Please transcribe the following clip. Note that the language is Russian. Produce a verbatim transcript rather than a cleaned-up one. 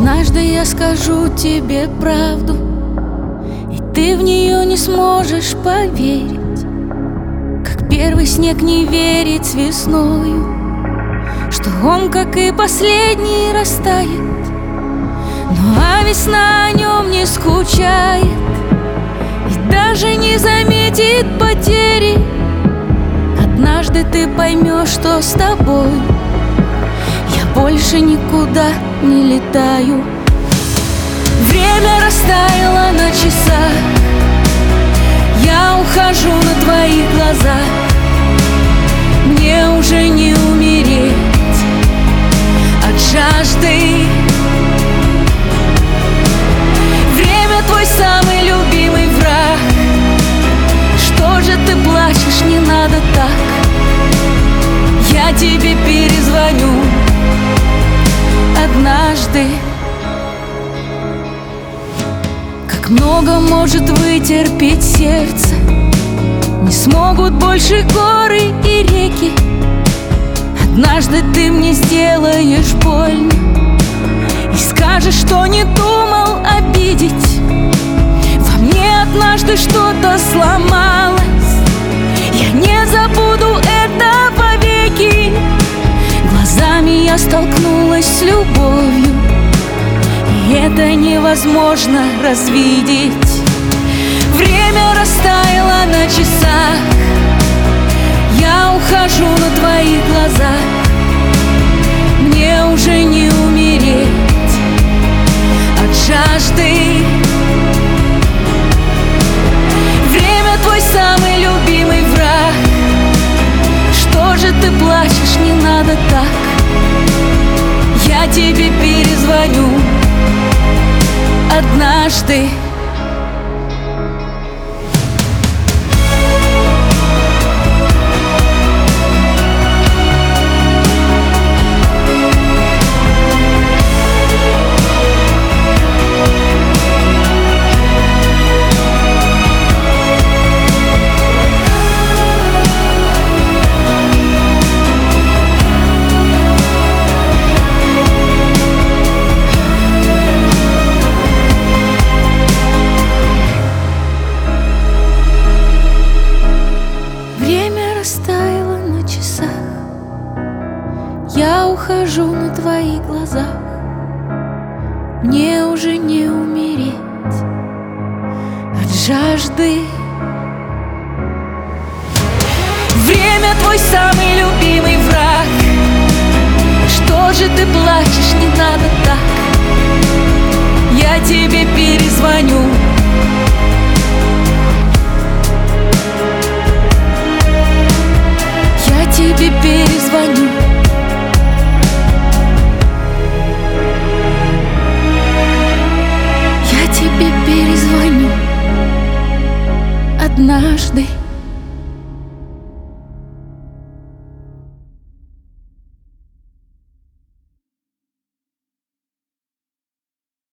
Однажды я скажу тебе правду, и ты в нее не сможешь поверить, как первый снег не верит с весною, что он, как и последний, растает. Ну а весна о нем не скучает и даже не заметит потери. Однажды ты поймешь, что с тобой я больше никуда не летаю. Время растаяло на часах, я ухожу на твоих глазах. Мне уже не умереть от жажды. Время твой самый любимый враг. Что же ты плачешь, не надо так. Я тебе перезвоню однажды. Как много может вытерпеть сердце, не смогут больше горы и реки. Однажды ты мне сделаешь больно и скажешь, что не думал обидеть. Во мне однажды что-то сломалось, я не забуду это повеки. Глазами я столкнулась с любовью, и это невозможно развидеть. Время растаяло на часах, я ухожу на твоих глазах. Мне уже не умереть от жажды. Время твой самый любимый враг. Что же ты плачешь, не надо так. Я тебе перезвоню однажды. Растаяло на часах, я ухожу на твоих глазах. Мне уже не умереть от жажды. Время твой самый любимый враг. Что же ты плачешь, не надо так. Я тебе перезвоню. Тебе перезвоню. Я тебе перезвоню однажды.